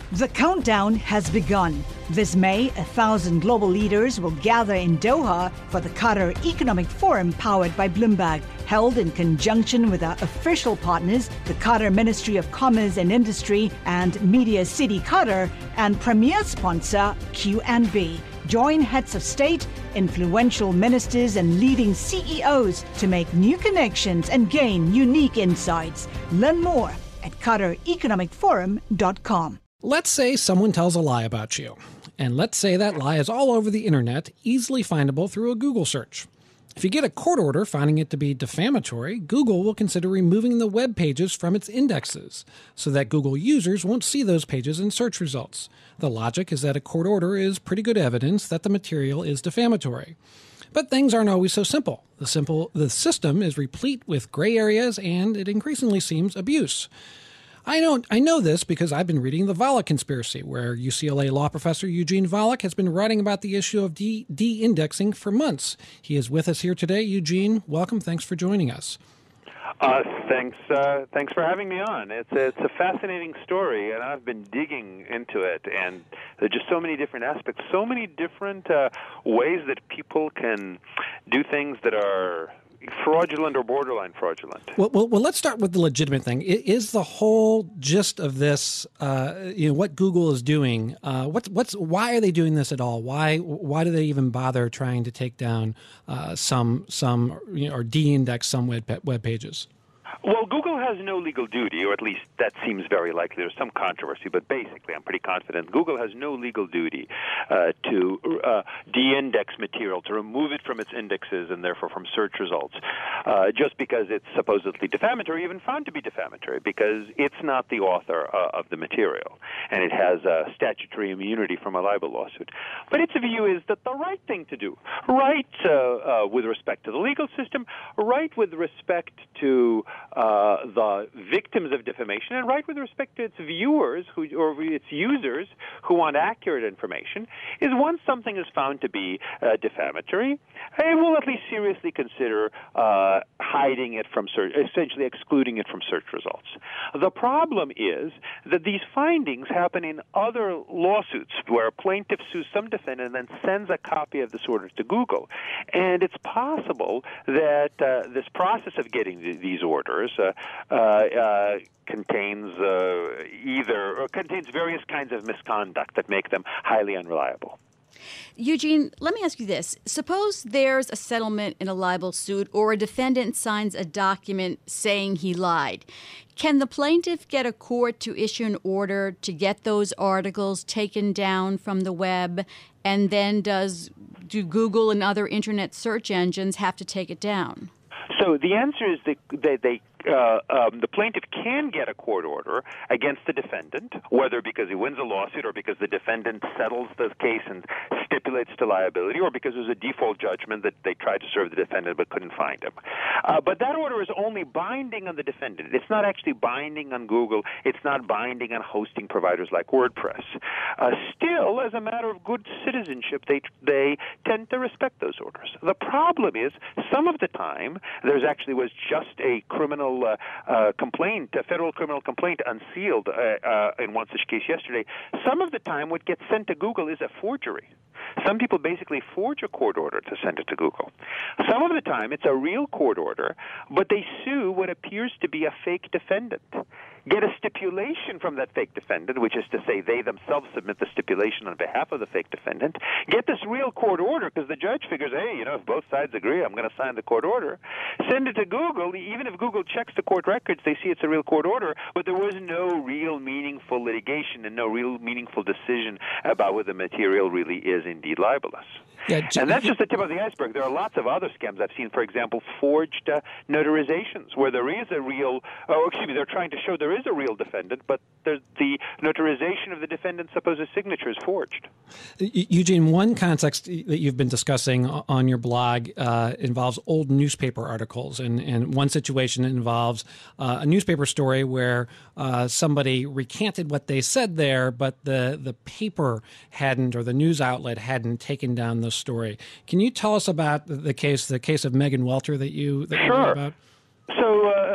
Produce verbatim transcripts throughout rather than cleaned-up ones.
The countdown has begun. This May, a thousand global leaders will gather in Doha for the Qatar Economic Forum powered by Bloomberg, held in conjunction with our official partners, the Qatar Ministry of Commerce and Industry and Media City Qatar, and premier sponsor Q and B. Join heads of state, influential ministers, and leading C E Os to make new connections and gain unique insights. Learn more at qatar economic forum dot com. Let's say someone tells a lie about you, and let's say that lie is all over the internet, easily findable through a Google search. If you get a court order finding it to be defamatory, Google will consider removing the web pages from its indexes so that Google users won't see those pages in search results. The logic is that a court order is pretty good evidence that the material is defamatory. But things aren't always so simple. The simple the system is replete with gray areas, and it increasingly seems abuse. I know, I know this because I've been reading The Volokh Conspiracy, where U C L A law professor Eugene Volokh has been writing about the issue of de- de-indexing for months. He is with us here today. Eugene, welcome. Thanks for joining us. Uh, thanks uh, thanks for having me on. It's a, it's a fascinating story, and I've been digging into it, and there are just so many different aspects, so many different uh, ways that people can do things that are fraudulent or borderline fraudulent. Well, well, well, let's start with the legitimate thing. Is the whole gist of this, uh, you know, what Google is doing? Uh, what's what's why are they doing this at all? Why why do they even bother trying to take down uh, some some you know, or de-index some web web pages? Well, Google has no legal duty, or at least that seems very likely. There's some controversy, but basically I'm pretty confident Google has no legal duty uh, to uh, de-index material, to remove it from its indexes and therefore from search results, uh, just because it's supposedly defamatory, even found to be defamatory, because it's not the author uh, of the material, and it has uh, statutory immunity from a libel lawsuit. But its view is that the right thing to do, right uh, uh, with respect to the legal system, right with respect to Uh, the victims of defamation, and right with respect to its viewers who, or its users who want accurate information, is once something is found to be uh, defamatory, it will at least seriously consider uh, hiding it from search, essentially excluding it from search results. The problem is that these findings happen in other lawsuits where a plaintiff sues some defendant and then sends a copy of this order to Google. And it's possible that uh, this process of getting th- these orders Uh, uh, uh, contains uh, either or contains various kinds of misconduct that make them highly unreliable. Eugene, let me ask you this. Suppose there's a settlement in a libel suit or a defendant signs a document saying he lied. Can the plaintiff get a court to issue an order to get those articles taken down from the web, and then does do Google and other internet search engines have to take it down? So the answer is that they, they uh, um, the plaintiff can get a court order against the defendant, whether because he wins a lawsuit or because the defendant settles the case and stipulates to liability, or because there's a default judgment that they tried to serve the defendant but couldn't find him. Uh, but that order is only binding on the defendant. It's not actually binding on Google. It's not binding on hosting providers like WordPress. Uh, still, as a matter of good citizenship, they they tend to respect those orders. The problem is, some of the time, there's actually was just a criminal uh, uh, complaint, a federal criminal complaint unsealed uh, uh, in one such case yesterday. Some of the time what gets sent to Google is a forgery. Some people basically forge a court order to send it to Google. Some of the time it's a real court order, but they sue what appears to be a fake defendant. Get a stipulation from that fake defendant, which is to say they themselves submit the stipulation on behalf of the fake defendant. Get this real court order because the judge figures, hey, you know, if both sides agree, I'm going to sign the court order. Send it to Google. Even if Google checks the court records, they see it's a real court order, but there was no real meaningful litigation and no real meaningful decision about whether the material really is indeed libelous. Yeah, and that's just the tip of the iceberg. There are lots of other scams I've seen, for example, forged uh, notarizations, where there is a real, oh, excuse me, they're trying to show there is a real defendant, but there's the notarization of the defendant's supposed signature is forged. Eugene, one context that you've been discussing on your blog uh, involves old newspaper articles, and, and one situation involves uh, a newspaper story where uh, somebody recanted what they said there, but the, the paper hadn't, or the news outlet hadn't taken down the story. Can you tell us about the case, the case of Megan Welter that you that sure. you wrote about? So uh,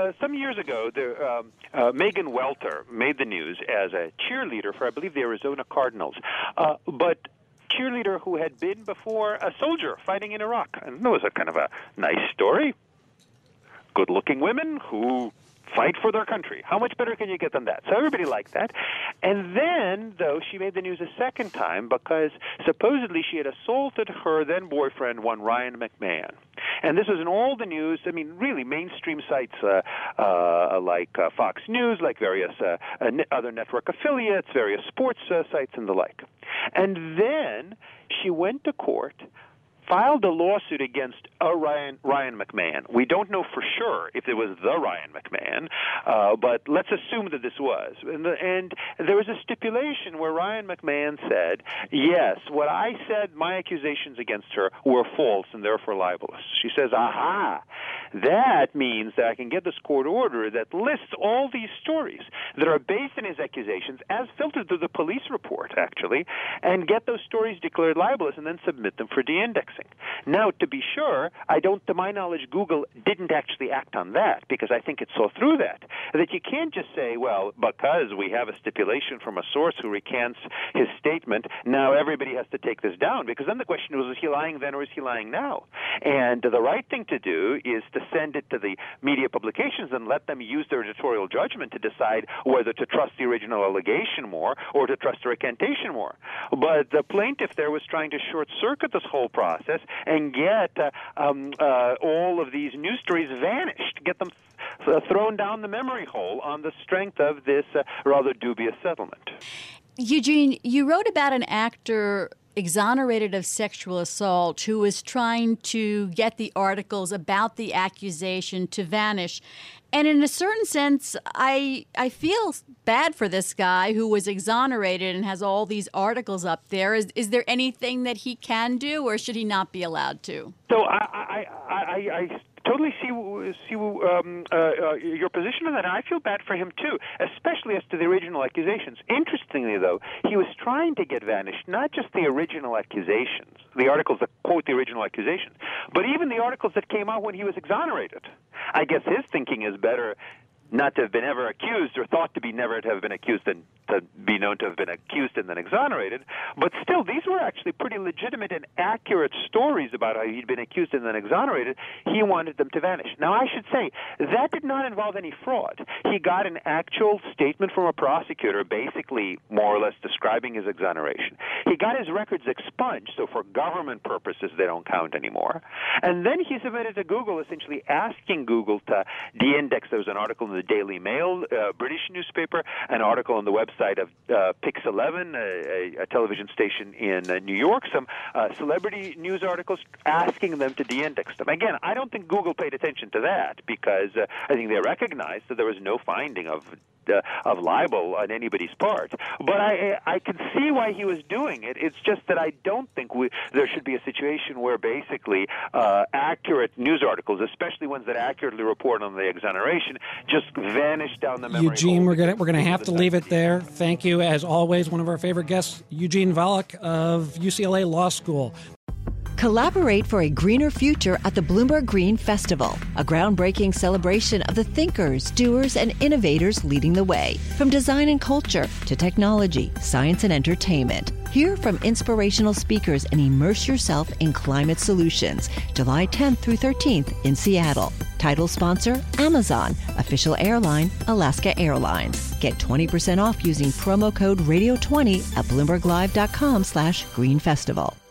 uh, some years ago, the, um, uh, Megan Welter made the news as a cheerleader for, I believe, the Arizona Cardinals. Uh, but cheerleader who had been before a soldier fighting in Iraq. And that was a kind of a nice story. Good-looking women who fight for their country. How much better can you get than that? So everybody liked that. And then, though, she made the news a second time because supposedly she had assaulted her then-boyfriend, one Ryan McMahon. And this was in all the news, I mean, really mainstream sites uh, uh, like uh, Fox News, like various uh, uh, other network affiliates, various sports uh, sites and the like. And then she went to court, filed a lawsuit against a Ryan, Ryan McMahon. We don't know for sure if it was the Ryan McMahon, uh, but let's assume that this was. And, the, and there was a stipulation where Ryan McMahon said, yes, what I said, my accusations against her were false and therefore libelous. She says, aha, that means that I can get this court order that lists all these stories that are based on his accusations as filtered through the police report, actually, and get those stories declared libelous and then submit them for de-indexing. Now, to be sure, I don't, to my knowledge, Google didn't actually act on that because I think it saw through that. That you can't just say, well, because we have a stipulation from a source who recants his statement, now everybody has to take this down, because then the question was, is he lying then or is he lying now? And the right thing to do is to send it to the media publications and let them use their editorial judgment to decide whether to trust the original allegation more or to trust the recantation more. But the plaintiff there was trying to short-circuit this whole process and get uh, um, uh, all of these news stories vanished, get them th- thrown down the memory hole on the strength of this uh, rather dubious settlement. Eugene, you wrote about an actor exonerated of sexual assault who was trying to get the articles about the accusation to vanish. And in a certain sense, I I feel bad for this guy who was exonerated and has all these articles up there. Is is there anything that he can do, or should he not be allowed to? So I I I, I, I totally see see um, uh, uh, your position on that. And I feel bad for him too, especially as to the original accusations. Interestingly, though, he was trying to get vanished not just the original accusations, the articles that quote the original accusations, but even the articles that came out when he was exonerated. I guess his thinking is better not to have been ever accused or thought to be never to have been accused and to be known to have been accused and then exonerated. But still, these were actually pretty legitimate and accurate stories about how he'd been accused and then exonerated. He wanted them to vanish. Now, I should say, that did not involve any fraud. He got an actual statement from a prosecutor basically more or less describing his exoneration. He got his records expunged, so for government purposes, they don't count anymore. And then he submitted to Google, essentially asking Google to de-index. There was an article in the Daily Mail, uh, British newspaper, an article on the website of uh, Pix eleven, a, a television station in uh, New York, some uh, celebrity news articles asking them to de-index them. Again, I don't think Google paid attention to that because uh, I think they recognized that there was no finding of Uh, of libel on anybody's part. But I I can see why he was doing it. It's just that I don't think we, there should be a situation where basically uh, accurate news articles, especially ones that accurately report on the exoneration, just vanish down the memory Eugene, hole. we're gonna we're gonna have to leave it there. Thank you, as always, one of our favorite guests, Eugene Volokh of U C L A Law School. Collaborate for a greener future at the Bloomberg Green Festival, a groundbreaking celebration of the thinkers, doers, and innovators leading the way. From design and culture to technology, science, and entertainment. Hear from inspirational speakers and immerse yourself in climate solutions. July tenth through thirteenth in Seattle. Title sponsor, Amazon. Official airline, Alaska Airlines. Get twenty percent off using promo code radio twenty at bloomberg live dot com slash green festival.